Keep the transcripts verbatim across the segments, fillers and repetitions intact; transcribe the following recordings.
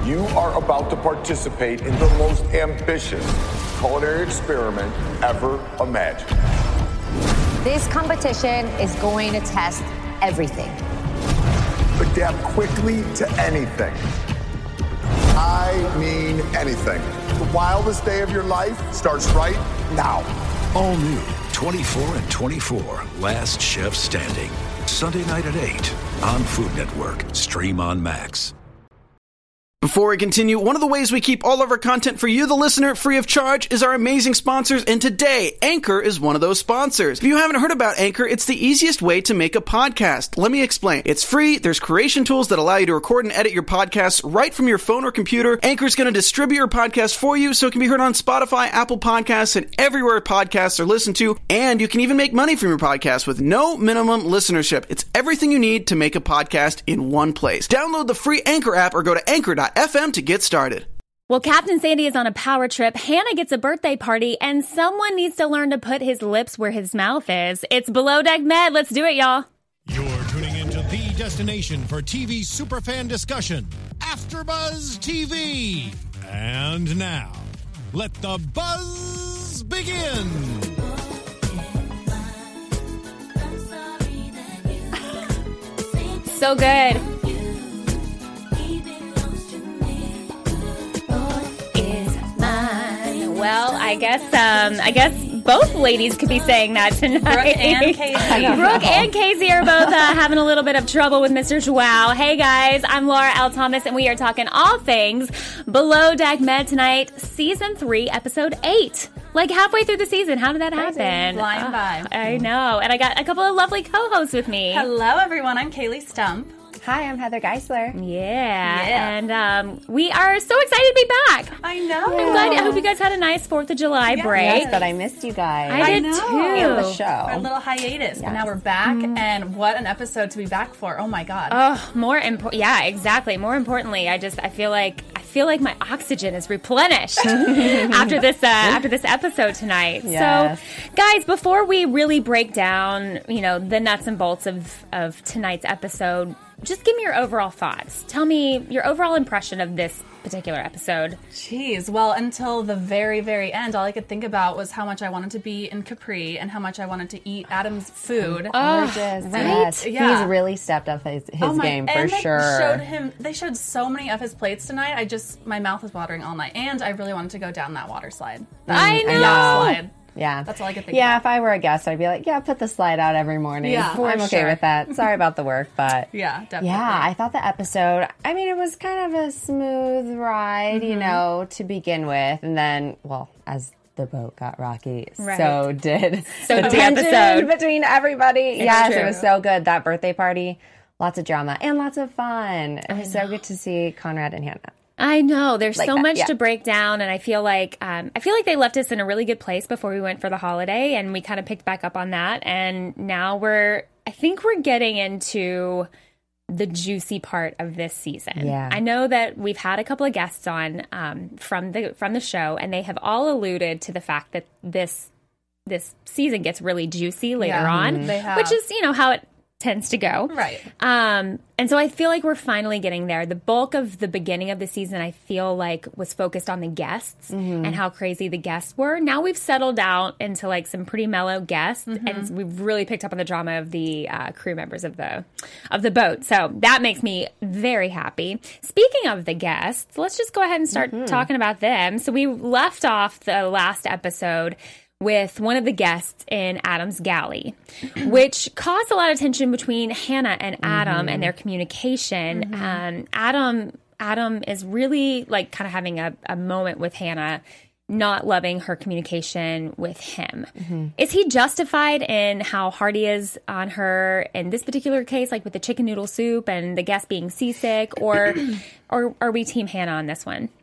You are about to participate in the most ambitious culinary experiment ever imagined. This competition is going to test everything. Adapt quickly to anything. I mean anything. The wildest day of your life starts right now. All new, twenty-four and twenty-four, Last Chef Standing. Sunday night at eight on Food Network. Stream on Max. Before we continue, one of the ways we keep all of our content for you, the listener, free of charge is our amazing sponsors, and today, Anchor is one of those sponsors. If you haven't heard about Anchor, it's the easiest way to make a podcast. Let me explain. It's free, there's creation tools that allow you to record and edit your podcasts right from your phone or computer. Anchor's going to distribute your podcast for you so it can be heard on Spotify, Apple Podcasts, and everywhere podcasts are listened to, and you can even make money from your podcast with no minimum listenership. It's everything you need to make a podcast in one place. Download the free Anchor app or go to anchor dot f m to get started. Well, Captain Sandy is on a power trip, Hannah gets a birthday party, and someone needs to learn to put his lips where his mouth is. It's Below Deck Med. Let's do it, y'all. You're tuning into the destination for T V superfan discussion, AfterBuzz T V. And now, let the buzz begin. So good. Well, I guess um, I guess both ladies could be saying that tonight. Brooke and Casey. Brooke and Casey are both uh, having a little bit of trouble with Mister Joao. Hey guys, I'm Laura L. Thomas, and we are talking all things Below Deck Med tonight, season three, episode eight. Like halfway through the season, how did that Crazy. happen? Flying uh, by. I know, and I got a couple of lovely co-hosts with me. Hello, everyone. I'm Kaylee Stump. Hi, I'm Heather Geisler. Yeah, Yeah. and um, we are so excited to be back. I know. I'm glad. I hope you guys had a nice fourth of July Yes. break. Yes, but I missed you guys. I did I know. too. And the show. Our little hiatus, but now we're back, and what an episode to be back for! Oh my god! Oh, more important. Yeah, exactly. More importantly, I just I feel like I feel like my oxygen is replenished after this uh, after this episode tonight. Yes. So, guys, before we really break down, you know, the nuts and bolts of of tonight's episode, just give me your overall thoughts. Tell me your overall impression of this particular episode. Jeez. Well, until the very, very end, all I could think about was how much I wanted to be in Capri and how much I wanted to eat Adam's food. Gorgeous. right? Yes. Yeah. He's really stepped up his, his Oh my- game for and they sure. Showed him. They showed so many of his plates tonight. I just my mouth was watering all night, and I really wanted to go down that water slide. That I know. yacht slide. Yeah. That's all I could think Yeah, about. if I were a guest, I'd be like, yeah, put the slide out every morning. Yeah, for I'm okay sure. with that. Sorry about the work, but Yeah, definitely. yeah, I thought the episode, I mean, it was kind of a smooth ride, Mm-hmm. you know, to begin with. And then, well, as the boat got rocky, Right. so did So the did the tension episode. between everybody. yes, true. it was so good. That birthday party, lots of drama and lots of fun. It was so good to see Conrad and Hannah. I know there's Like so that, much yeah. to break down, and I feel like um, I feel like they left us in a really good place before we went for the holiday, and we kind of picked back up on that, and now we're I think we're getting into the juicy part of this season. Yeah. I know that we've had a couple of guests on um, from the from the show, and they have all alluded to the fact that this this season gets really juicy later Yeah, on, they have. which is you know how it tends to go. Right. Um, and so I feel like we're finally getting there. The bulk of the beginning of the season, I feel like, was focused on the guests and how crazy the guests were. Now we've settled out into like some pretty mellow guests, and we've really picked up on the drama of the uh, crew members of the of the boat. So that makes me very happy. Speaking of the guests, let's just go ahead and start talking about them. So we left off the last episode with one of the guests in Adam's galley, which caused a lot of tension between Hannah and Adam Mm-hmm. and their communication. Um, Adam Adam is really like kind of having a, a moment with Hannah, not loving her communication with him. Mm-hmm. Is he justified in how hard he is on her in this particular case, like with the chicken noodle soup and the guest being seasick, or or are we team Hannah on this one?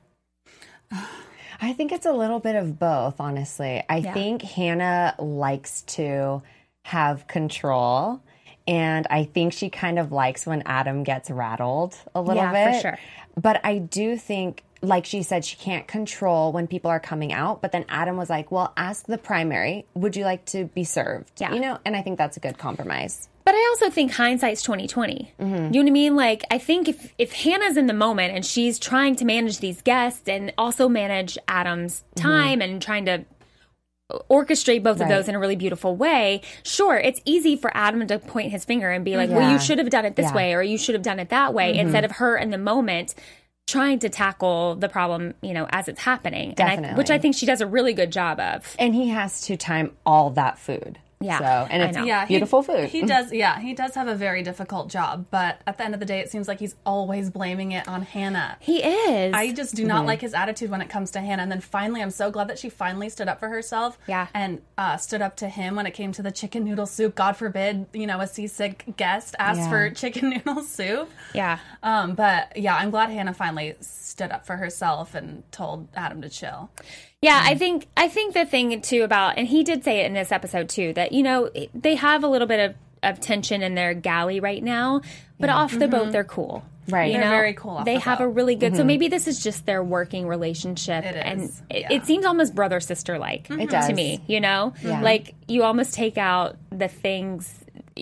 I think it's a little bit of both, honestly. I Yeah. think Hannah likes to have control, And I think she kind of likes when Adam gets rattled a little Yeah, for bit. sure. But I do think, like she said, she can't control when people are coming out. But then Adam was like, well, ask the primary, would you like to be served? Yeah. You know, and I think that's a good compromise. But I also think hindsight's twenty twenty. Mm-hmm. You know what I mean? Like, I think if, if Hannah's in the moment and she's trying to manage these guests and also manage Adam's time Mm-hmm. and trying to orchestrate both Right. of those in a really beautiful way, sure, it's easy for Adam to point his finger and be like, well, Yeah. you should have done it this Yeah. way or you should have done it that way, instead of her in the moment trying to tackle the problem, you know, as it's happening. And I, Definitely. which I think she does a really good job of. And he has to time all that food. Yeah, So, and I it's know. Yeah, he- beautiful food. He does, yeah, he does have a very difficult job, but at the end of the day, it seems like he's always blaming it on Hannah. He is. I just do not like his attitude when it comes to Hannah. And then finally, I'm so glad that she finally stood up for herself. Yeah. And uh, stood up to him when it came to the chicken noodle soup. God forbid, you know, a seasick guest asked Yeah. for chicken noodle soup. yeah. Um, but yeah, I'm glad Hannah finally stood up for herself and told Adam to chill. Yeah, I think I think the thing too about, and he did say it in this episode too, that you know they have a little bit of, of tension in their galley right now, but off the boat they're cool. Right. You They're know? very cool off They the have boat. a really good. So maybe this is just their working relationship, It and is, it, yeah. it seems almost brother sister like It to does. me. You know, Yeah. like you almost take out the things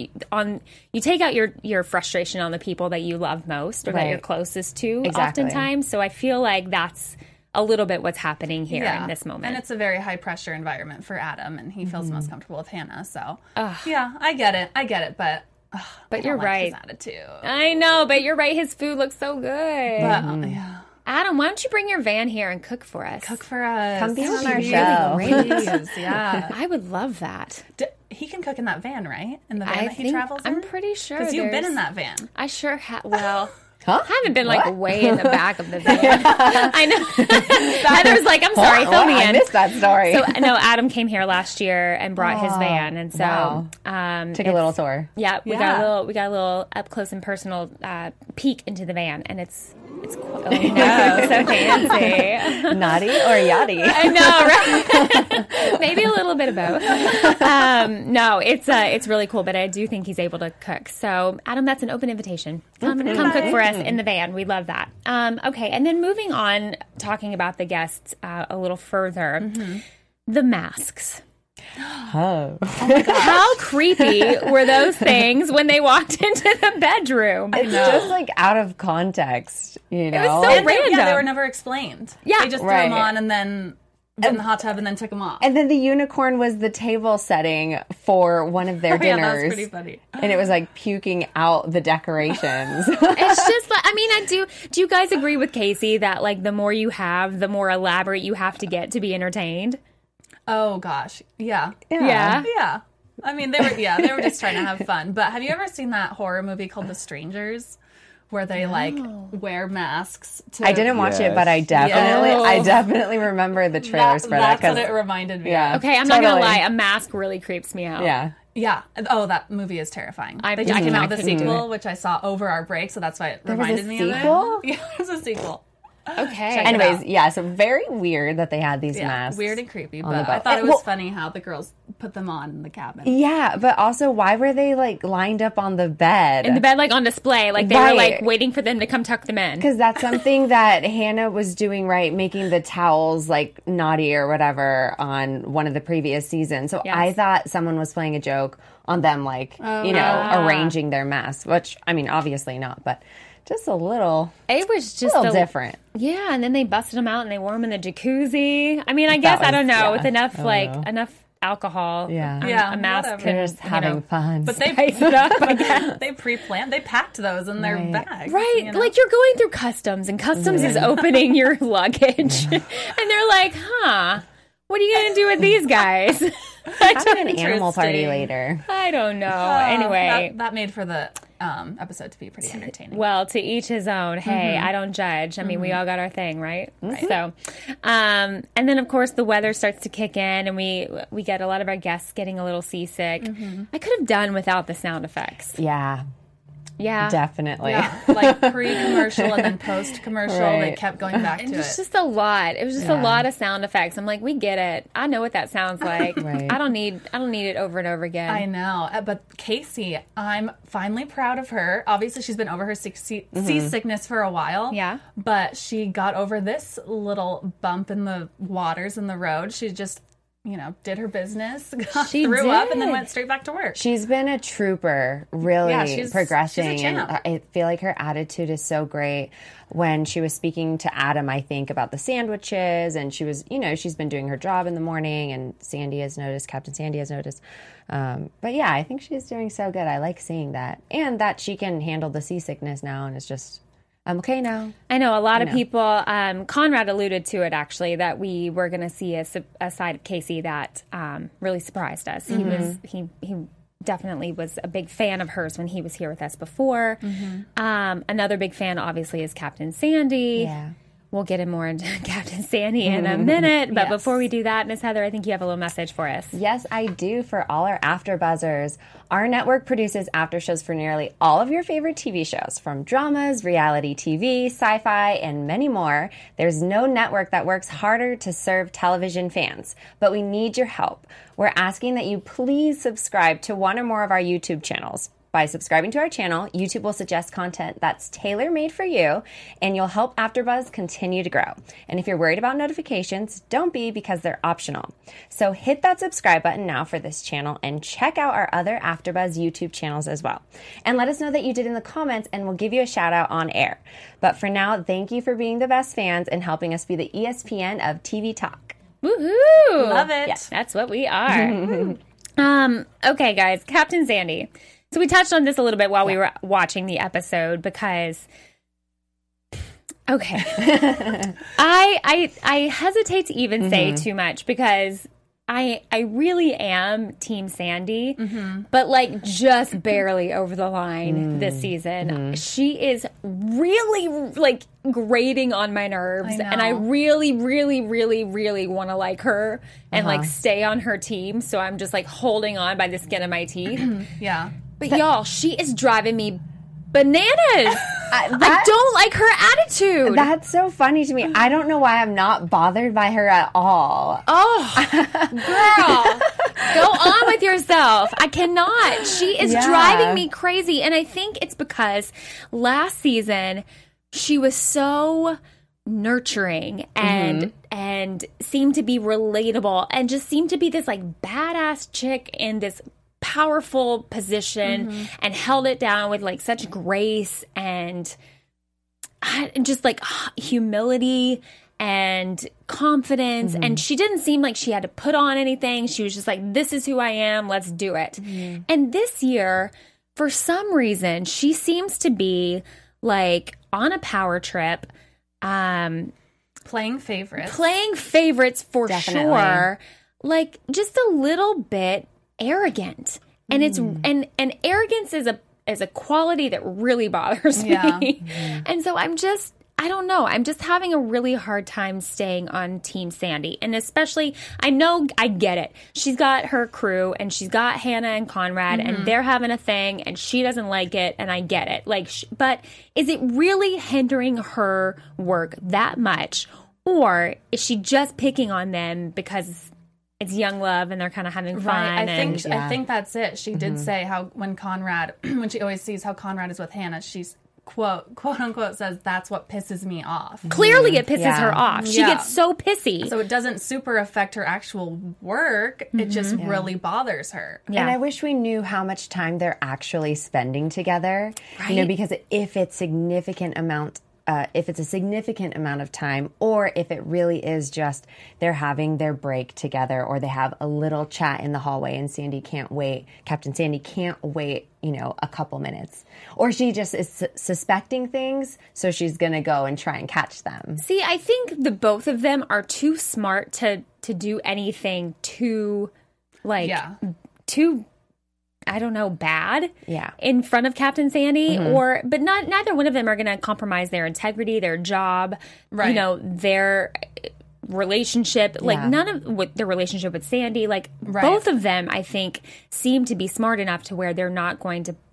on you take out your your frustration on the people that you love most or that Right. you're closest to Exactly. oftentimes. So I feel like that's a little bit what's happening here Yeah. in this moment. And it's a very high pressure environment for Adam, and he feels Mm-hmm. most comfortable with Hannah. So, yeah, I get it. I get it. But, ugh, But I you're don't like his right. attitude. I know, but you're right. His food looks so good. But, uh, yeah. Adam, why don't you bring your van here and cook for us? Cook for us. Come be on our Please. show. Please, yeah. I would love that. D- he can cook in that van, right? In the van I that he think travels in? I'm pretty sure Because you've been there's- in that van. I sure have. Well, Huh? I haven't been like What? way in the back of the van. I know. Heather's like, I'm sorry, What? fill me I in. missed that story. So no, Adam came here last year and brought his van, and so wow. um, Took a it's- little tour. Yeah, we got Yeah. a little, we got a little up close and personal uh, peek into the van, and it's it's qu- oh no, so fancy. Naughty or yachty? I know, right? Maybe a little bit of both. Um, no, it's uh, it's really cool, but I do think he's able to cook. So, Adam, that's an open invitation. Come, come cook for us in the van. We love that. Um, okay, and then moving on, talking about the guests uh, a little further, the masks. Oh. How creepy were those things when they walked into the bedroom? It's just like out of context, you know? was so And they, yeah, they random. were never explained. Yeah. They just threw Right. them on and then put in the hot tub and then took them off. And then the unicorn was the table setting for one of their Oh, yeah, that was dinners. pretty funny. And it was like puking out the decorations. It's just like, I mean, I do. Do you guys agree with Casey that like the more you have, the more elaborate you have to get to be entertained? Oh, gosh. Yeah. Yeah. Yeah. I mean, they were, yeah, they were just trying to have fun. But have you ever seen that horror movie called The Strangers? Where they like wear masks to. I didn't watch it, Yes. but I definitely, Yes. I definitely remember the trailers That, for that. that's what 'cause- it reminded me yeah. of. Okay, I'm not gonna Totally. lie. A mask really creeps me out. Yeah. Yeah. Oh, that movie is terrifying. I- they just I came couldn't- out with I a couldn't do sequel, which I saw over our break, so that's why it There was a reminded me sequel? of it. Yeah, it was a sequel. Okay. Check it Anyways, out. yeah, so very weird that they had these Yeah, masks. weird and creepy, on the but I boat. thought it And- was well- funny how the girls put them on in the cabin. Yeah, but also why were they like lined up on the bed? in the bed, like on display, like they Right. were like waiting for them to come tuck them in. Because that's something that Hannah was doing right, making the towels like naughty or whatever on one of the previous seasons. So Yes. I thought someone was playing a joke on them, like, you know, Ah. arranging their masks, which, I mean, obviously not, but just a little, It was a just little a- different. Yeah, and then they busted them out and they wore them in the jacuzzi. I mean, I guess I was- don't know yeah, with enough I don't like know. enough alcohol. Yeah. um, Yeah, a mask whatever. can They're just you having know, fun. But they spice it up, I guess. they pre-planned. They packed those in their Right. bags. Right, you know? like you're going through customs, and customs is opening your luggage, and they're like, "Huh, what are you gonna do with these guys?" I Have don't, an animal party Interesting. later. I don't know. Uh, anyway, that, that made for the um, episode to be pretty entertaining. well, to each his own. Hey, Mm-hmm. I don't judge. I mean, we all got our thing, right? So, um, and then of course the weather starts to kick in, and we we get a lot of our guests getting a little seasick. Mm-hmm. I could have done without the sound effects. Yeah. Yeah. Definitely. Yeah, like pre-commercial and then post-commercial, Right. they kept going back to It it. was just a lot. It was just Yeah. a lot of sound effects. I'm like, we get it. I know what that sounds like. Right. I don't need. I don't need it over and over again. I know, Uh, but Casey, I'm finally proud of her. Obviously, she's been over her sea- sea- seasickness for a while. Yeah. But she got over this little bump in the waters in the road. She just, you know, did her business, got She threw up, and then did. went straight back to work. She's been a trooper, really Yeah, she's- progressing. she's a champ. And I feel like her attitude is so great. When she was speaking to Adam, I think, about the sandwiches, and she was, you know, she's been doing her job in the morning, and Sandy has noticed, Captain Sandy has noticed. Um, but yeah, I think she's doing so good. I like seeing that. And that she can handle the seasickness now, and it's just, I'm okay now. I know a lot of know. people. Um, Conrad alluded to it actually that we were going to see a, su- a side of Casey that um, really surprised us. He was he he definitely was a big fan of hers when he was here with us before. Um, another big fan, obviously, is Captain Sandy. Yeah. We'll get in more into Captain Sandy in a minute, but Yes. before we do that, Miss Heather, I think you have a little message for us. Yes, I do for all our AfterBuzzers. Our network produces after shows for nearly all of your favorite T V shows, from dramas, reality T V, sci-fi, and many more. There's no network that works harder to serve television fans, but we need your help. We're asking that you please subscribe to one or more of our YouTube channels. By subscribing to our channel, YouTube will suggest content that's tailor-made for you, and you'll help AfterBuzz continue to grow. And if you're worried about notifications, don't be, because they're optional. So hit that subscribe button now for this channel, and check out our other AfterBuzz YouTube channels as well. And let us know that you did in the comments, and we'll give you a shout out on air. But for now, thank you for being the best fans and helping us be the E S P N of T V talk. Woohoo! Love it. Yes, that's what we are. um, okay, guys, Captain Sandy. So we touched on this a little bit while we were watching the episode because, okay, I I I hesitate to even say too much because I I really am Team Sandy, but like just barely over the line this season. She is really like grating on my nerves, I know. and I really, really, really, really want to like her and like stay on her team. So I'm just like holding on by the skin of my teeth. Yeah. But y'all, she is driving me bananas. I that- don't like her attitude. That's so funny to me. I don't know why I'm not bothered by her at all. Oh, girl, go on with yourself. I cannot. She is Yeah. driving me crazy. And I think it's because last season she was so nurturing and and seemed to be relatable and just seemed to be this like badass chick in this powerful position and held it down with like such grace and and just like humility and confidence. And she didn't seem like she had to put on anything. She was just like, this is who I am. Let's do it. And this year, for some reason, she seems to be like on a power trip, um, Playing favorites. playing favorites for Definitely. sure. Like just a little bit arrogant. And it's and and arrogance is a is a quality that really bothers Yeah. me. And so I'm just I don't know. I'm just having a really hard time staying on Team Sandy. And especially, I know, I get it. She's got her crew and she's got Hannah and Conrad and they're having a thing and she doesn't like it and I get it. Like, sh- but is it really hindering her work that much? Or is she just picking on them because it's young love and they're kind of having fun? Right. I think and, I think that's it. She did say how when Conrad, when she always sees how Conrad is with Hannah, she's quote quote unquote says that's what pisses me off. clearly it pisses Yeah. her off. She Yeah. gets so pissy. So it doesn't super affect her actual work. It just really bothers her. Yeah. And I wish we knew how much time they're actually spending together. You know, Right. because if it's significant amount, uh, if it's a significant amount of time, or if it really is just they're having their break together, or they have a little chat in the hallway, and Sandy can't wait. Captain Sandy can't wait. You know, a couple minutes, or she just is su- suspecting things, so she's gonna go and try and catch them. See, I think the both of them are too smart to to do anything too, like, Yeah. too, I don't know, bad. Yeah. In front of Captain Sandy, or but not neither one of them are going to compromise their integrity, their job, you Right. know, their relationship. Like Yeah. none of with their relationship with Sandy. Like Right. both of them, I think, seem to be smart enough to where they're not going to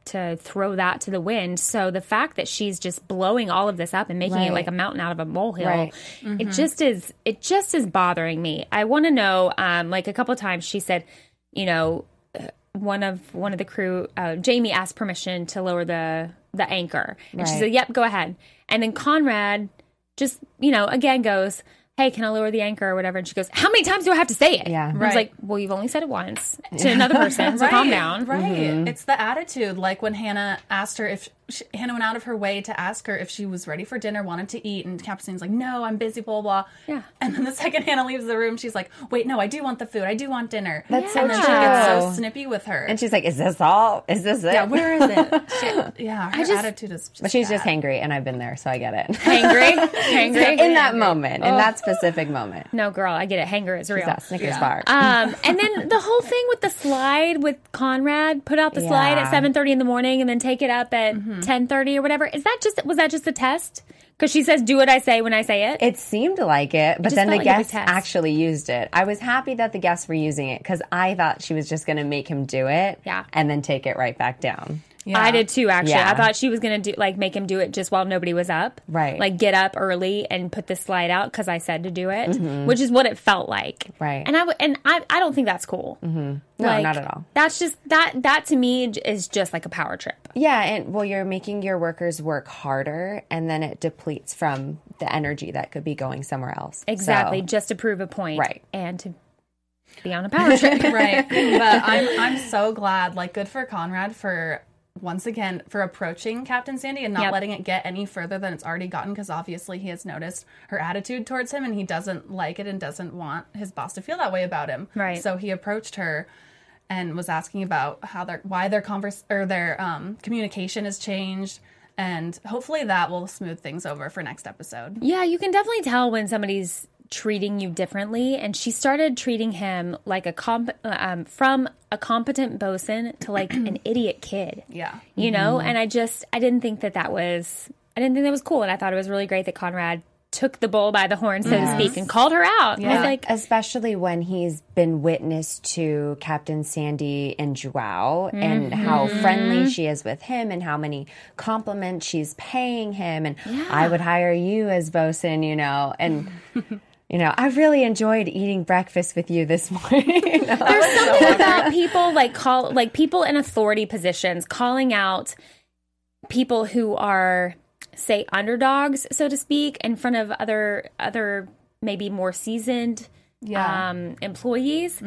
to throw that to the wind. So the fact that she's just blowing all of this up and making Right. it like a mountain out of a molehill, Right. it just is. It just is bothering me. I want to know. Um, like a couple of times, she said, you know, one of one of the crew, uh, Jamie asked permission to lower the the anchor, and she Right. said, "Yep, go ahead." And then Conrad just, you know, again goes, "Hey, can I lower the anchor or whatever?" And she goes, "How many times do I have to say it?" Yeah. And I was Right. like, "Well, you've only said it once to another person, so calm down." Right. Mm-hmm. It's the attitude. Like when Hannah asked her if she, Hannah went out of her way to ask her if she was ready for dinner, wanted to eat, and Captain's like, "No, I'm busy, blah, blah, blah." Yeah. And then the second Hannah leaves the room, she's like, "Wait, no, I do want the food. I do want dinner." That's and so then she gets so true. snippy with her. And she's like, is this all? Is this it? yeah, where is it? She, yeah, her just- attitude is just But she's bad. just hangry, and I've been there, so I get it. Hangry, hangry. in that moment, in that specific moment. No, girl, I get it. Hanger is real. That Snickers Yeah. bar. Um, and then the whole thing with the slide with Conrad, put out the slide at Yeah. seven thirty in the morning and then take it up at ten thirty or whatever. Is that just was that just a test? Because she says, "Do what I say when I say it." It seemed like it, but just then the felt like a guests test. actually used it. I was happy that the guests were using it because I thought she was just going to make him do it Yeah. and then take it right back down. Yeah. I did too, actually. Yeah. I thought she was gonna do like make him do it just while nobody was up, Right. Like get up early and put the slide out because I said to do it, which is what it felt like, Right. And I w- and I I don't think that's cool. No, Like, not at all. That's just that that to me is just like a power trip. Yeah, and well, you're making your workers work harder, and then it depletes from the energy that could be going somewhere else. Exactly, So- just to prove a point, Right. And to be on a power trip. Right. But I'm I'm so glad. Like, good for Conrad for once again for approaching Captain Sandy and not Yep. letting it get any further than it's already gotten, because obviously he has noticed her attitude towards him and he doesn't like it and doesn't want his boss to feel that way about him. Right. So he approached her and was asking about how their why their converse or their um, communication has changed, and hopefully that will smooth things over for next episode. Yeah, you can definitely tell when somebody's treating you differently, and she started treating him like a comp- um, from a competent bosun to like an idiot kid. Yeah. You know, and I just I didn't think that that was I didn't think that was cool, and I thought it was really great that Conrad took the bull by the horn, so to speak, and called her out. I was like, especially when he's been witness to Captain Sandy and Joao and how friendly she is with him and how many compliments she's paying him. And I would hire you as bosun, you know, and... You know, I really enjoyed eating breakfast with you this morning. You know? there's something about people like call like people in authority positions calling out people who are, say, underdogs, so to speak, in front of other other maybe more seasoned Yeah. um, employees.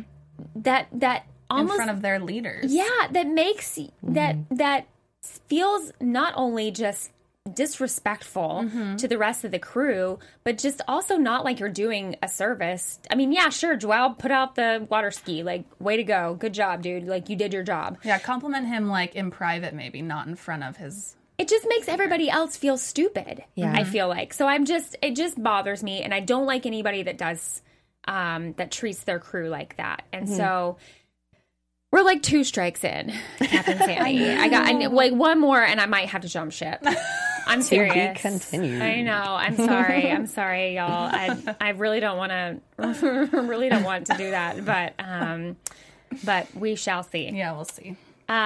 That that almost In front of their leaders. yeah, that makes that that feels not only just disrespectful to the rest of the crew, but just also not like you're doing a service. I mean, yeah, sure, Joao put out the water ski, like, way to go, good job, dude, like you did your job. Yeah, compliment him like in private, maybe not in front of his. It just makes everybody else feel stupid. Yeah. I feel like. So I'm just it just bothers me, and I don't like anybody that does um that treats their crew like that. And so we're like two strikes in, Captain Sandy. I got I, like one more, and I might have to jump ship. I'm To be serious. continued. I know. I'm sorry. I'm sorry, y'all. I I really don't want to really don't want to do that, but um, but we shall see. Yeah, we'll see.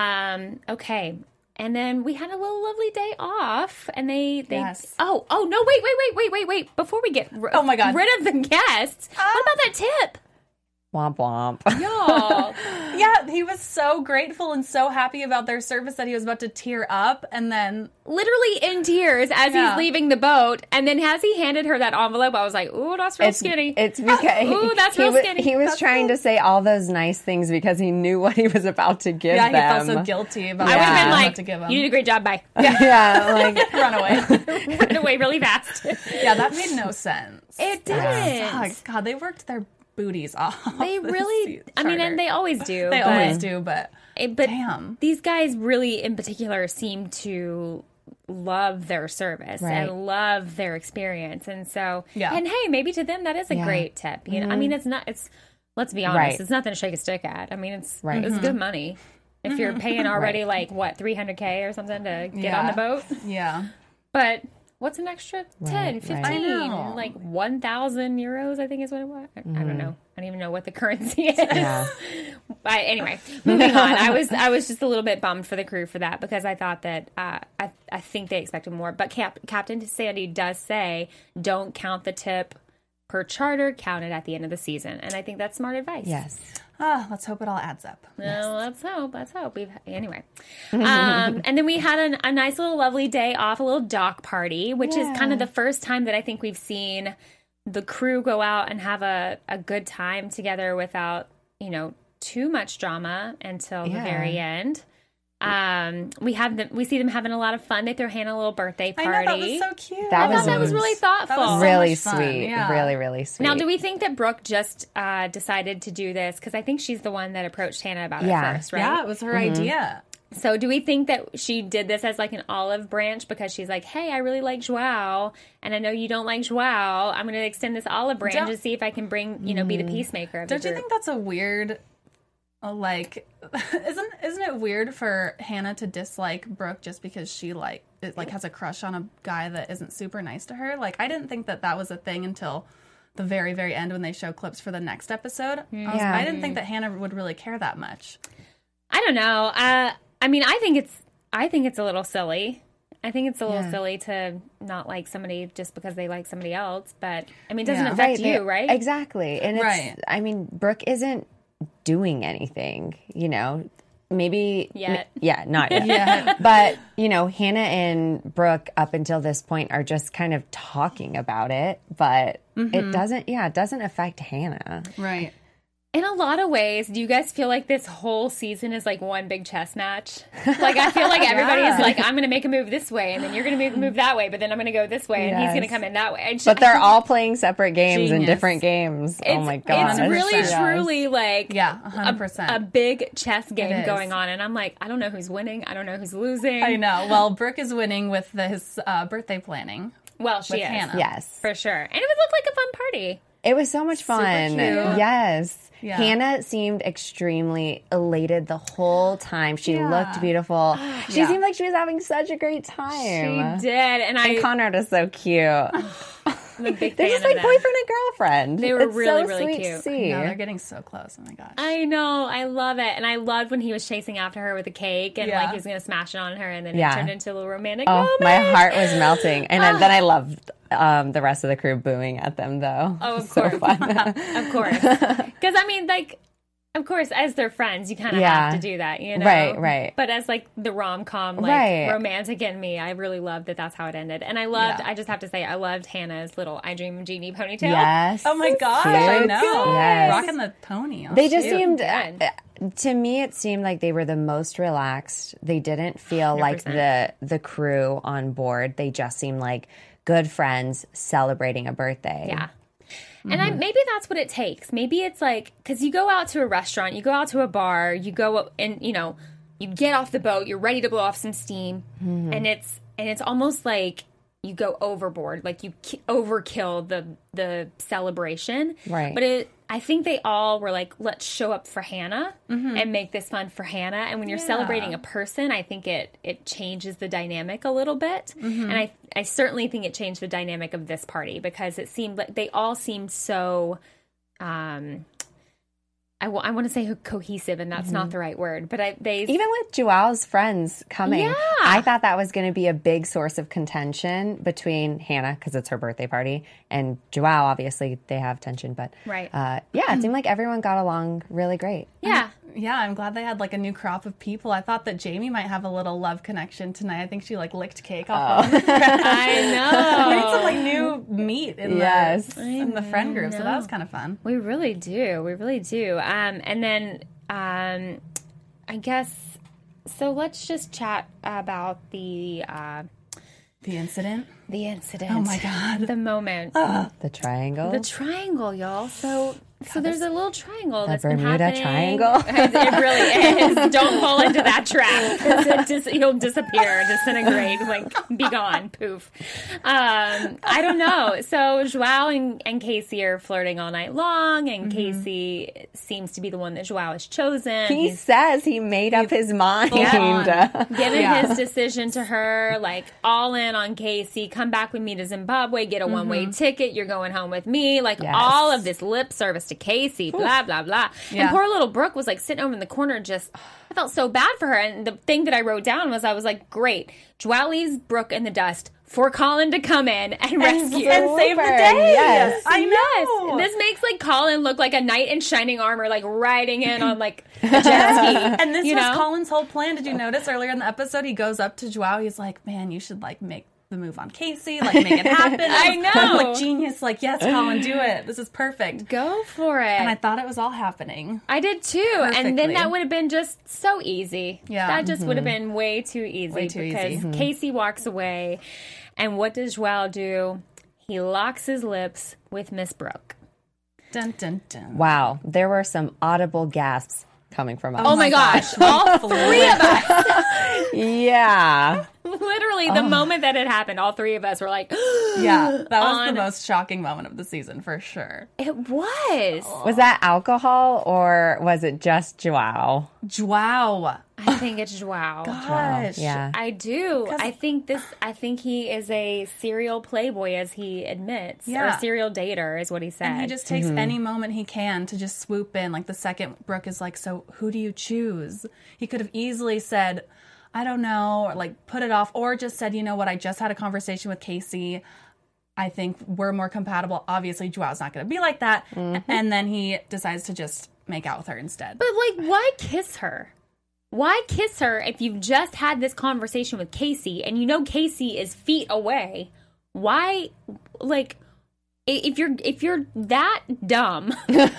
Um. Okay. And then we had a little lovely day off, and they they Yes. oh oh no wait wait wait wait wait wait before we get r- Oh my God. rid of the guests. What about that tip? Womp womp. Y'all. Yeah, he was so grateful and so happy about their service that he was about to tear up, and then Literally in tears as Yeah. he's leaving the boat, and then as he handed her that envelope, I was like, "Ooh, that's real It's, skinny." it's because Ooh, that's he, real wa- skinny. he was That's trying cool. to say all those nice things because he knew what he was about to give yeah, he them. felt so guilty about I would what he have was been about like, to give him. "You did a great job, bye." Yeah, like Run away. Run away really fast. Yeah, that made no sense. It didn't. Fuck, God, they worked their booties off. They this really. I mean, charter. and they always do. They but, always do, but it- but damn. these guys really, in particular, seem to love their service Right. and love their experience, and so Yeah. And hey, maybe to them that is a Yeah. great tip. You know, I mean, it's not. It's let's be honest, Right. it's nothing to shake a stick at. I mean, it's Right. it's good money if you're paying already like what three hundred k or something to get on Yeah. the boat. Yeah. But what's an extra ten, Right, right. fifteen, I know. like one thousand euros, I think is what it was. I, Mm-hmm. I don't know. I don't even know what the currency is. Yeah. But anyway, moving on. I was I was just a little bit bummed for the crew for that because I thought that uh, I I think they expected more. But Cap, Captain Sandy does say, don't count the tip per charter, count it at the end of the season. And I think that's smart advice. Yes. Ah, let's hope it all adds up. Well, let's hope. Let's hope. We've anyway, um, and then we had an, a nice little lovely day off, a little dock party, which Yeah. is kind of the first time that I think we've seen the crew go out and have a, a good time together without, you know, too much drama until the Yeah. very end. Um, we have them. We see them having a lot of fun. They throw Hannah a little birthday I party. know, that was so cute. That I was thought that was really thoughtful. That was so really much fun, sweet. yeah. Really, really sweet. Now, do we think that Brooke just uh, decided to do this? Because I think she's the one that approached Hannah about Yeah. it first, right? Yeah, it was her idea. So do we think that she did this as like an olive branch because she's like, hey, I really like Joao, and I know you don't like Joao. I'm going to extend this olive branch Don't- to see if I can bring, you know, be the peacemaker of Don't the you group. think that's a weird, uh, like, isn't isn't it weird for Hannah to dislike Brooke just because she like it, like has a crush on a guy that isn't super nice to her? Like, I didn't think that that was a thing until the very very end when they show clips for the next episode. I, was, Yeah. I didn't think that Hannah would really care that much. I don't know. Uh, I mean, I think it's I think it's a little silly. I think it's a little Yeah. silly to not like somebody just because they like somebody else. But I mean, it doesn't Yeah. affect they- you, right? Exactly. And it's, Right. I mean, Brooke isn't doing anything, you know, maybe. Yet. m- yeah, not yet. Yeah. But, you know, Hannah and Brooke up until this point are just kind of talking about it, but it doesn't, yeah, it doesn't affect Hannah. Right. In a lot of ways, do you guys feel like this whole season is like one big chess match? Like, I feel like everybody is Yeah. like, I'm going to make a move this way, and then you're going to make a move that way, but then I'm going to go this way, and he's Yes. going to come in that way. I just- But they're all playing separate games and Genius. different games. it's, Oh my God. It's really, Yes. truly like Yeah, a a, hundred percent. a big chess game is. going on, and I'm like, I don't know who's winning. I don't know who's losing. I know. Well, Brooke is winning with his uh, birthday planning. Well, she With is. Hannah. Yes. For sure. And it would look like a fun party. It was so much fun. cute. Yes. Yeah. Hannah seemed extremely elated the whole time. She Yeah. looked beautiful. She Yeah. seemed like she was having such a great She time. did. And I, And Conrad is so cute. I'm a big They're fan just of like them. boyfriend and girlfriend. They were It's really, so really sweet cute. to see. No, they're getting so close. Oh my gosh. I know. I love it. And I loved when he was chasing after her with a cake and Yeah. like he was going to smash it on her and then Yeah. it turned into a little romantic Oh, moment. my heart was melting. And then- then I loved um, the rest of the crew booing at them, though. Oh, of So course. fun. Of course. Because, I mean, like, of course, as their friends, you kind of Yeah. have to do that, you know? Right, right. But as, like, the rom-com, like, Right. romantic in me, I really loved that that's how it ended. And I loved, Yeah. I just have to say, I loved Hannah's little I Dream of Genie ponytail. Yes. Oh my gosh, I Cute. know. Yes. Rocking the pony. Oh, They just shoot. seemed, good. uh, to me, it seemed like they were the most relaxed. They didn't feel like the percent. the crew on board. They just seemed like good friends celebrating a birthday. Yeah. And I, maybe that's what it takes. Maybe it's like, because you go out to a restaurant, you go out to a bar, you go and, you know, you get off the boat, you're ready to blow off some steam, and it's and it's almost like you go overboard, like you ki- overkill the the celebration. Right. But it, I think they all were like, let's show up for Hannah and make this fun for Hannah. And when you're Yeah. celebrating a person, I think it it changes the dynamic a little bit. And I I certainly think it changed the dynamic of this party because it seemed like they all seemed so. Um, I, w- I want to say cohesive, and that's not the right word, but I they Even with Joao's friends coming, Yeah. I thought that was going to be a big source of contention between Hannah, because it's her birthday party, and Joao. Obviously, they have tension, but Right. uh, yeah, it seemed like everyone got along really great. yeah. Yeah, I'm glad they had like a new crop of people. I thought that Jamie might have a little love connection tonight. I think she like licked cake off of them. I know. We need some like new meat in Yes. the in the friend group, so that was kind of fun. We really do. We really do. Um, and then um, I guess so. Let's just chat about the uh, The incident. the incident. Oh my God. The moment. The triangle. The triangle, y'all. So So there's a little triangle that's been Bermuda happening. Triangle? It really is. Don't fall into that trap. 'Cause it dis- you'll disappear, disintegrate, like be gone, poof. Um, I don't know. So Joao and, and Casey are flirting all night long, and mm-hmm. Casey seems to be the one that Joao has chosen. He He's, says he made up his mind. Yeah. Given yeah. his decision to her, like all in on Casey. Come back with me to Zimbabwe. Get a mm-hmm. one way ticket. You're going home with me. Like yes. all of this lip service to Casey, blah, blah, blah. Yeah. And poor little Brooke was like sitting over in the corner just, I felt so bad for her. And the thing that I wrote down was I was like, great. Joao leaves Brooke in the dust for Colin to come in and, and rescue. And save the day. Yes. I know. Yes. This makes like Colin look like a knight in shining armor, like riding in on like a jet ski. And this you was know? Colin's whole plan. Did you notice earlier in the episode, he goes up to Joao. He's like, man, you should like make the move on Casey, like make it happen. I know. Like genius, like, yes, Colin, do it. This is perfect. Go for it. And I thought it was all happening. I did too. Perfectly. And then that would have been just so easy. Yeah. That just mm-hmm. would have been way too easy. Way too because easy. Casey walks away. And what does Joao do? He locks his lips with Miss Brooke. Dun, dun, dun. Wow. There were some audible gasps coming from us. Oh, oh my gosh. gosh. All three of us. Yeah. Literally, the oh. moment that it happened, all three of us were like, yeah, that was on... the most shocking moment of the season for sure. It was. Was that alcohol or was it just Joao? Joao. I think it's Joao. Gosh. Yeah. I do. I think this, I think he is a serial playboy, as he admits. Yeah. Or serial dater, is what he said. And he just takes mm-hmm. any moment he can to just swoop in. Like the second Brooke is like, so who do you choose? He could have easily said, I don't know, or like put it off, or just said, you know what, I just had a conversation with Casey. I think we're more compatible. Obviously, Joao's not going to be like that. Mm-hmm. And then he decides to just make out with her instead. But like, why kiss her? Why kiss her if you've just had this conversation with Casey and you know Casey is feet away? Why, like... If you're if you're that dumb,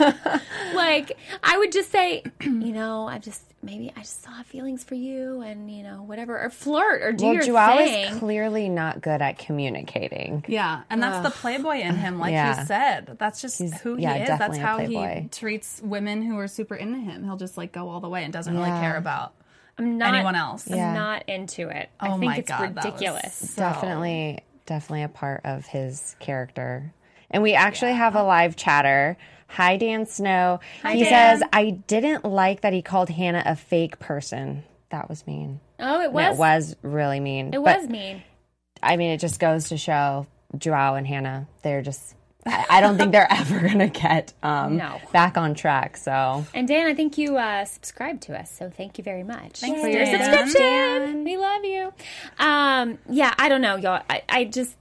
like I would just say, you know, I just maybe I just saw feelings for you, and you know whatever, or flirt or do well, your Joao thing. Is clearly not good at communicating. Yeah, and that's Ugh. the playboy in him, like yeah. you said. That's just He's, who he yeah, is. That's how he treats women who are super into him. He'll just like go all the way and doesn't yeah. really care about I'm not, anyone else. I'm yeah. not into it. Oh I think my it's God, ridiculous. So... Definitely, definitely a part of his character. And we actually yeah. have a live chatter. Hi, Dan Snow. Hi, he Dan. says, I didn't like that he called Hannah a fake person. That was mean. Oh, it was? And it was really mean. It but, was mean. I mean, it just goes to show Joao and Hannah, they're just, I, I don't think they're ever going to get um, no. back on track. So. And Dan, I think you uh, subscribed to us, so thank you very much Thanks for your Dan. subscription. Dan. We love you. Um, yeah, I don't know, y'all. I, I just...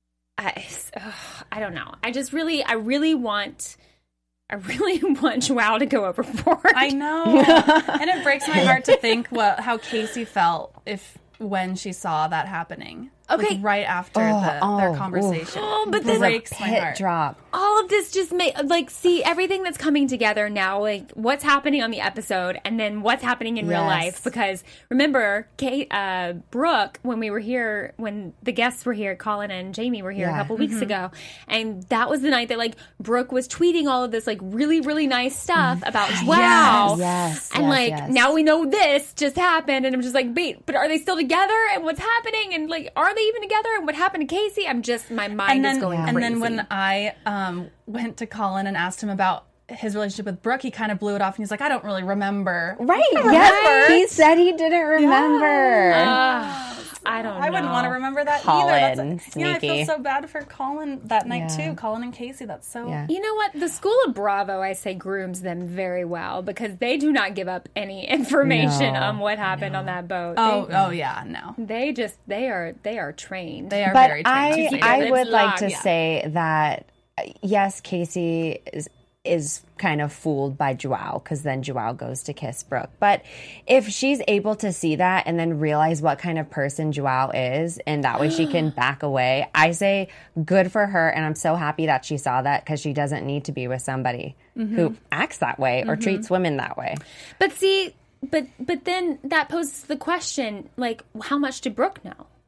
I, ugh, I don't know. I just really, I really want, I really want Joao to go overboard. I know. And it breaks my heart to think what how Casey felt if when she saw that happening. Okay. Like right after oh, the, oh, their conversation. Oh, but it this breaks a my pit heart. drop. All of this just made, like, see, everything that's coming together now, like, what's happening on the episode and then what's happening in yes. real life. Because, remember, Kate, uh, Brooke, when we were here, when the guests were here, Colin and Jamie were here yeah. a couple weeks mm-hmm. ago, and that was the night that, like, Brooke was tweeting all of this, like, really, really nice stuff about Joao. Yes, yes, and, yes, like, yes. now we know this just happened, and I'm just like, wait, but are they still together? And what's happening? And, like, are they even together? And what happened to Casey? I'm just, my mind and then, is going and crazy. then when I um, went to Colin and asked him about his relationship with Brooke, he kind of blew it off and he's like, I don't really remember. Right. Remember. Yes. He said he didn't remember. Yeah. Uh, I don't know. I wouldn't want to remember that Colin, either. That's, sneaky. Yeah, I feel so bad for Colin that night yeah. too. Colin and Casey, that's so... Yeah. You know what? The School of Bravo, I say, grooms them very well because they do not give up any information no, on what happened no. on that boat. Oh, they, oh yeah, no. They just, they are, they are trained. They are but very I, trained. I It's would like locked, to yeah. say that, uh, yes, Casey is is kind of fooled by Joao because then Joao goes to kiss Brooke. But if she's able to see that and then realize what kind of person Joao is, and that way she can back away, I say good for her. And I'm so happy that she saw that because she doesn't need to be with somebody mm-hmm. who acts that way or mm-hmm. treats women that way. But see, but but then that poses the question, like, how much did Brooke know?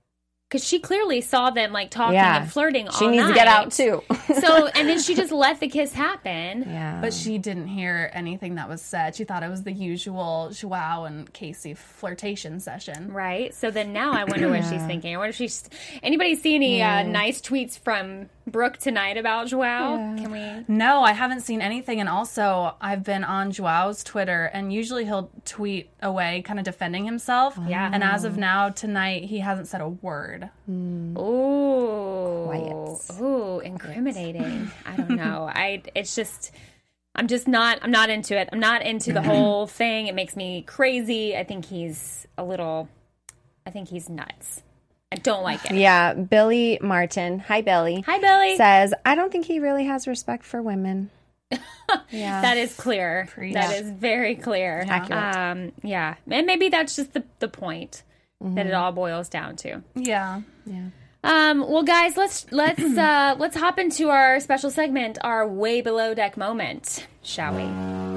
because she clearly saw them like talking Yeah. and flirting all She needs night. to get out too. So, and then she just let the kiss happen. Yeah. But she didn't hear anything that was said. She thought it was the usual Joao and Casey flirtation session. Right. So then now I wonder what she's thinking. I wonder if she's. Anybody see any uh, nice tweets from Brooke tonight about Joao? Can we? No, I haven't seen anything. And also, I've been on Joao's Twitter, and usually he'll tweet away, kind of defending himself. Yeah. And as of now, tonight, he hasn't said a word. Ooh. Quiet. Ooh, incriminating. I don't know. I. It's just. I'm just not. I'm not into it. I'm not into the whole thing. It makes me crazy. I think he's a little. I think he's nuts. I don't like it. Yeah, Billy Martin. Hi, Billy. Hi, Billy. Says, I don't think he really has respect for women. Yeah. That is clear. Preach. That is very clear. Accurate. Um, yeah, and maybe that's just the the point that it all boils down to. Yeah. Yeah. Um, well, guys, let's let's uh, let's hop into our special segment, our way below deck moment, shall we?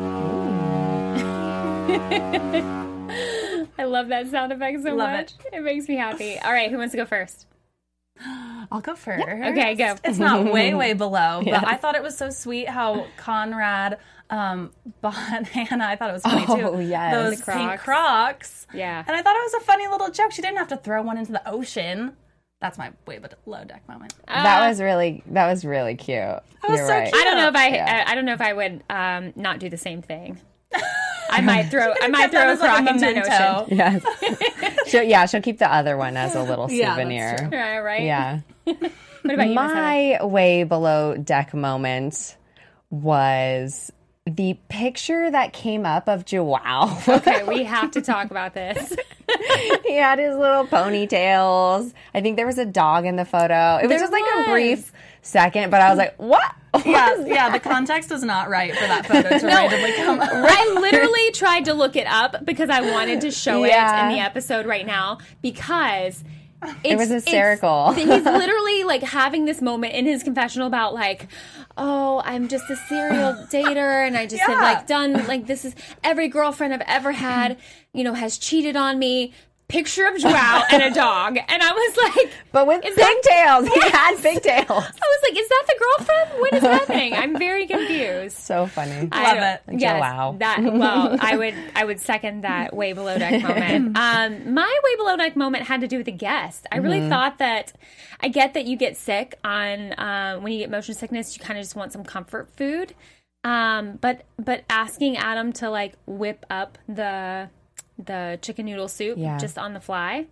I love that sound effect so Love much. It. it makes me happy. All right, who wants to go first? I'll go first. Okay, go. It's not way, way below, but I thought it was so sweet how Conrad um, bought Hannah. I thought it was funny, too. Oh, yes. Those The pink Crocs. Crocs. Yeah. And I thought it was a funny little joke. She didn't have to throw one into the ocean. That's my way below deck moment. That was really, that was really cute. was You're so right. cute. I don't know if I, Yeah. I I don't know if I would um, not do the same thing. I might throw I might kept throw that a as, like, crock a into an memento. ocean. Yes. she'll, yeah, she'll keep the other one as a little Yeah, that's souvenir. true. Right, right. Yeah. What about you, Miss Heather? My way below deck moment was the picture that came up of Joao. Okay, we have to talk about this. He had his little ponytails. I think there was a dog in the photo. It was There just like was. a brief second, but I was like, what? What Yeah, is yeah, that? the context was not right for that photo to randomly come up. I literally tried to look it up because I wanted to show Yeah. it in the episode right now because it's, It was hysterical. it's- he's literally like having this moment in his confessional about like, oh, I'm just a serial dater and I just have Yeah. like done like this is every girlfriend I've ever had, you know, has cheated on me. Picture of Joao and a dog, and I was like, But with Is that- pigtails. He had pigtails. I was like, is that the girlfriend? What is happening? I'm very confused. So funny. I Love don't- it. Yes, Joao. that well, I would I would second that way below deck moment. Um, my way below deck moment had to do with the guest. I really thought that I get that you get sick on uh, when you get motion sickness, you kind of just want some comfort food. Um, but but asking Adam to like whip up the the chicken noodle soup Yeah. just on the fly.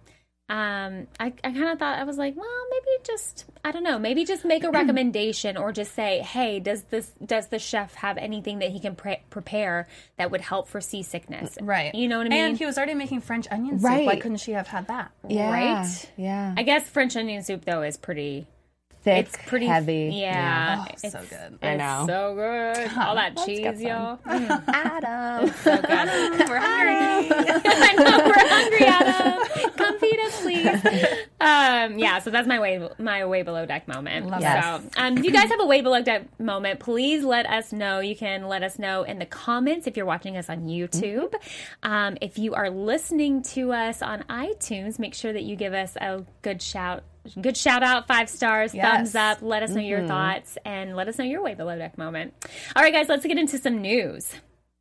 Um, I, I kind of thought, I was like, well, maybe just, I don't know, maybe just make a recommendation or just say, hey, does this, does the chef have anything that he can pre- prepare that would help for seasickness? Right. You know what I mean? And he was already making French onion soup. Right. Why couldn't she have had that? Yeah. Right? Yeah. I guess French onion soup though is pretty, Thick, it's pretty heavy. Yeah. Oh, it's so good. I It's know. so good. All that let's get cheese, y'all. Adam. So good. We're hungry. I know we're hungry, Adam. Come feed us, please. Um, yeah, so that's my way, my way below deck moment. Love so, it. um, if you guys have a way below deck moment, please let us know. You can let us know in the comments if you're watching us on YouTube. Um, if you are listening to us on iTunes, make sure that you give us a good shout. Good shout out, five stars, Yes. thumbs up. Let us know your thoughts and let us know your way below deck moment. All right, guys, let's get into some news.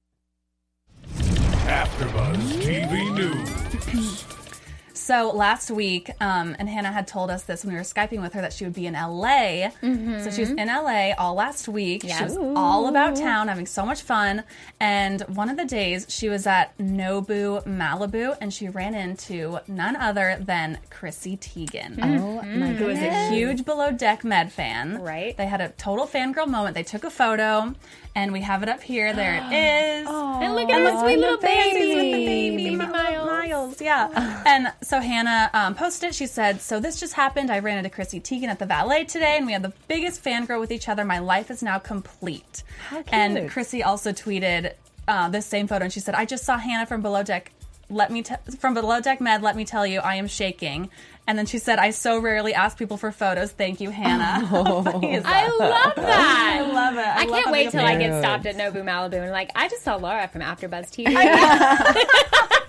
AfterBuzz T V News. So last week, um, and Hannah had told us this when we were Skyping with her that she would be in L A. So she was in L A all last week. She was all about town, having so much fun. And one of the days, she was at Nobu Malibu, and she ran into none other than Chrissy Teigen. Oh my Who is a huge Below Deck Med fan. Right. They had a total fangirl moment. They took a photo, and we have it up here. There it is. And look at the sweet little baby. with the baby, Miles. Miles, yeah. And so Hannah um, posted it. She said, so this just happened. I ran into Chrissy Teigen at the valet today, and we had the biggest fangirl with each other. My life is now complete. How cute. And Chrissy also tweeted uh, this same photo, and she said, I just saw Hannah from Below Deck. Let me t- from Below Deck Med. Let me tell you, I am shaking. And then she said, I so rarely ask people for photos. Thank you, Hannah. How funny is I that? love that. I love it. I, I, love can't having wait a till I get Cute. stopped at Nobu Malibu and like, I just saw Laura from AfterBuzz T V.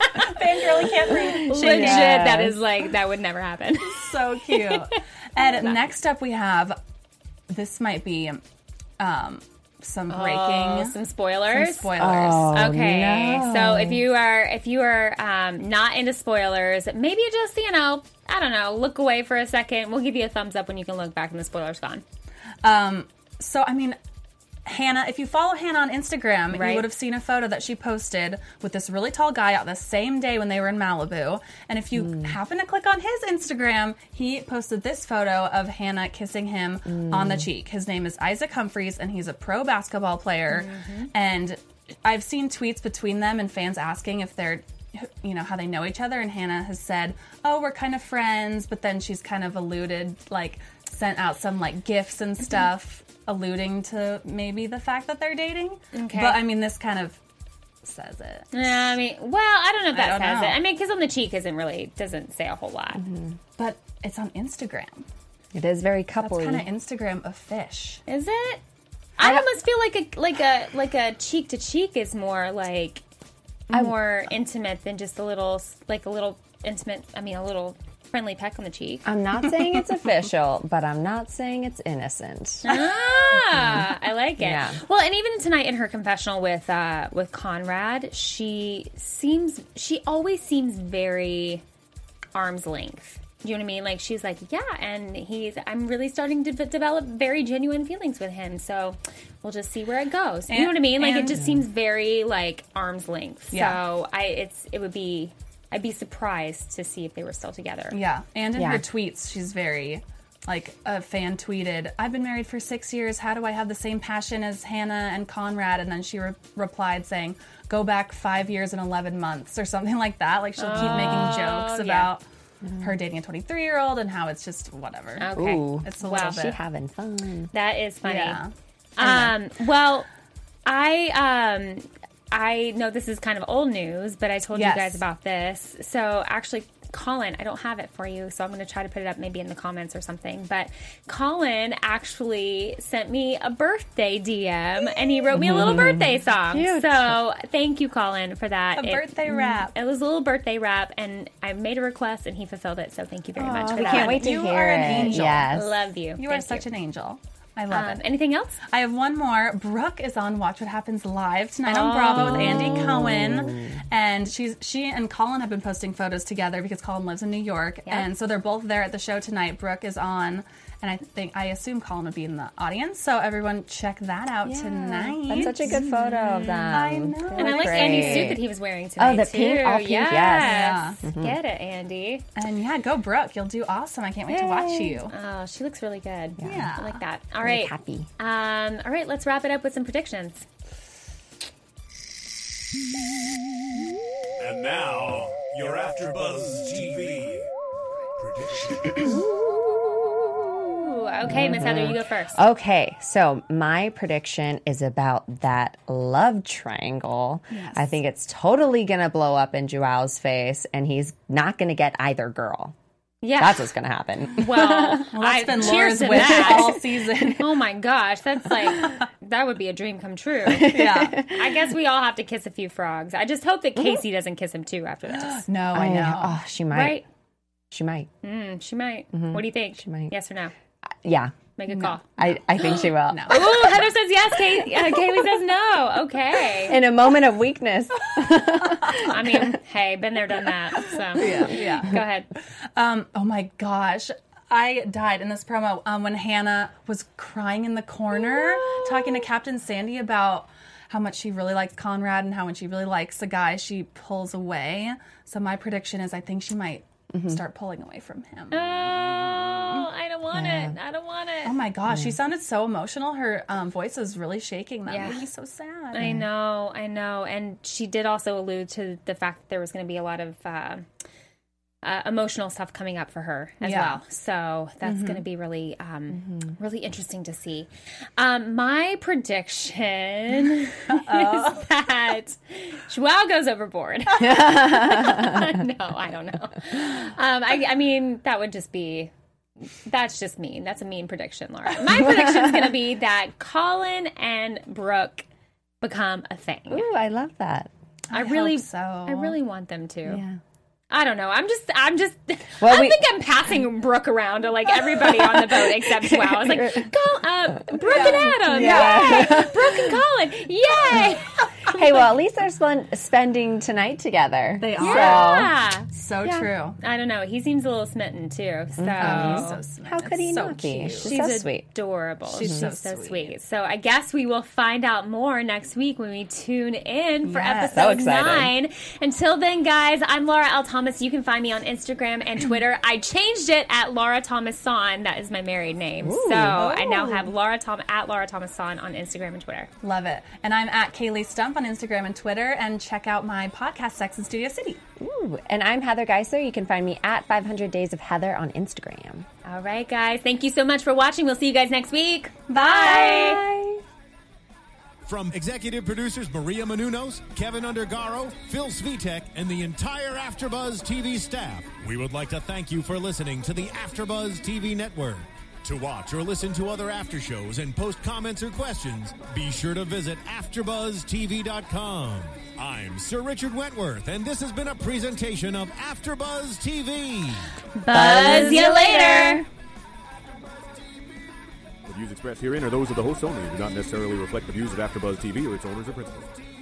Fangirly can't breathe. Legit, Yes. that is like, that would never happen. So cute. And next up we have, this might be um, some breaking. Oh, some spoilers. Some spoilers. Oh, Okay, no. so if you are if you are um, not into spoilers, maybe just you know I don't know, look away for a second. We'll give you a thumbs up when you can look back and the spoiler's gone. Um, so, I mean, Hannah, if you follow Hannah on Instagram, Right. you would have seen a photo that she posted with this really tall guy out the same day when they were in Malibu. And if you Mm. happen to click on his Instagram, he posted this photo of Hannah kissing him Mm. on the cheek. His name is Isaac Humphries, and he's a pro basketball player. Mm-hmm. And I've seen tweets between them and fans asking if they're, you know, how they know each other. And Hannah has said, oh, we're kind of friends. But then she's kind of alluded, like, sent out some, like, gifs and stuff, alluding to maybe the fact that they're dating. Okay. But, I mean, this kind of says it. Yeah, I mean, well, I don't know if that I don't says know. it. I mean, kiss on the cheek isn't really doesn't say a whole lot. But it's on Instagram. It is very That's coupley. kind of Instagram of fish. Is it? I almost feel like a like a like a cheek to cheek is more like more intimate than just a little like a little intimate. I mean, a little friendly peck on the cheek. I'm not saying it's official, but I'm not saying it's innocent. Ah, I like it. Yeah. Well, and even tonight in her confessional with uh, with Conrad, she seems she always seems very arm's length. Do you know what I mean? Like she's like, yeah, and he's. I'm really starting to v- develop very genuine feelings with him. So we'll just see where it goes. You know And- what I mean? Like it and- just seems very like arm's length. Yeah. So I, it's it would be. I'd be surprised to see if they were still together. Yeah. And in Yeah. her tweets, she's very, like, a fan tweeted, I've been married for six years. How do I have the same passion as Hannah and Conrad? And then she re- replied saying, go back five years and eleven months or something like that. Like, she'll keep making jokes yeah. about her dating a twenty-three-year-old and how it's just whatever. Okay. Ooh, It's a Wow. little she bit. having fun. That is funny. Yeah. Um, well, I um, I know this is kind of old news, but I told Yes. you guys about this. So actually, Colin, I don't have it for you, so I'm going to try to put it up maybe in the comments or something. But Colin actually sent me a birthday D M, and he wrote me a little birthday song. Cute. So thank you, Colin, for that. A It- birthday rap. It was a little birthday rap, and I made a request, and he fulfilled it. So thank you very much for We that. can't wait to You hear are an it. angel. Yes. Love you. You are Thank such an angel. I love Um, it. anything else? I have one more. Brooke is on Watch What Happens Live tonight on Bravo with Andy Cohen. And she's she and Colin have been posting photos together because Colin lives in New York. Yeah. And so they're both there at the show tonight. Brooke is on, and I think I assume Colin would be in the audience. So everyone check that out Yeah. tonight. That's such a good photo of them. I know. They And I look like great. Andy's suit that he was wearing tonight. Oh, the too. pink- all pink, yes. Yes. Yeah. Get it, Andy. And yeah, go Brooke. You'll do awesome. I can't wait to watch Yay. you. Oh, she looks really good. Yeah. I like that. All Very right. happy. Um, all right, let's wrap it up with some predictions. And now, your AfterBuzz T V predictions. Ooh, okay, Miss Heather, you go first. Okay, so my prediction is about that love triangle. Yes. I think it's totally going to blow up in Joao's face, and he's not going to get either girl. Yeah. That's what's going to happen. well, Well, that's I, been cheers Laura's to wish that. all season. Oh my gosh, that's like that would be a dream come true. Yeah. I guess we all have to kiss a few frogs. I just hope that Casey doesn't kiss him too after this. No, I know. Oh, she might. Right? She might. Mm, she might. What do you think? She might. Yes or no? Yeah. Make a call. I, I think she will. No. Ooh, Heather says yes. Kay, uh, Kaylee says no. Okay. In a moment of weakness. I mean, hey, been there, done that. So Yeah, yeah. go ahead. Um, oh my gosh. I died in this promo um, when Hannah was crying in the corner talking to Captain Sandy about how much she really likes Conrad and how when she really likes a guy, she pulls away. So my prediction is I think she might start pulling away from him. Oh, I don't want it. I don't want it. Oh my gosh, she sounded so emotional. Her um, voice was really shaking. That Yeah. made me so sad. I know, I know. And she did also allude to the fact that there was going to be a lot of uh, uh, emotional stuff coming up for her as Yeah. well. So that's going to be really, um, really interesting to see. Um, my prediction is that Joao goes overboard. No, I don't know. Um, I, I mean, that would just be... That's just mean. That's a mean prediction, Laura. My prediction is going to be that Colin and Brooke become a thing. Ooh, I love that. I, I really, hope so. I really want them to. Yeah. I don't know. I'm just, I'm just, Well, I we- think I'm passing Brooke around to like everybody on the boat except Wow. I was like, call, uh, Brooke and Adam, Yeah. yay! Brooke and Colin, yay! Hey, well, at least they're spend- spending tonight together. They are. Yeah. So Yeah. true. I don't know. He seems a little smitten too. So Oh, so sweet. How could he It's so not be? cute. She's she's so sweet. adorable. She's She's, so so, sweet. sweet. So I guess we will find out more next week when we tune in for Yes. So episode excited. nine. Until then, guys, I'm Laura L. Thomas. You can find me on Instagram and Twitter. I changed it at Laura Thomas Son. That is my married name. So I now have Laura Tom at Laura Thomas Son on Instagram and Twitter. Love it. And I'm at Kaylee Stump on Instagram and Twitter. And check out my podcast, Sex in Studio City. Ooh, and I'm Heather Geisler. You can find me at five hundred Days of Heather on Instagram. All right, guys. Thank you so much for watching. We'll see you guys next week. Bye. From executive producers Maria Menounos, Kevin Undergaro, Phil Svitek, and the entire AfterBuzz T V staff, we would like to thank you for listening to the AfterBuzz T V network. To watch or listen to other after shows and post comments or questions, be sure to visit after buzz T V dot com. I'm Sir Richard Wentworth, and this has been a presentation of AfterBuzz T V. Buzz you later. The views expressed herein are those of the hosts only and do not necessarily reflect the views of AfterBuzz T V or its owners or principals.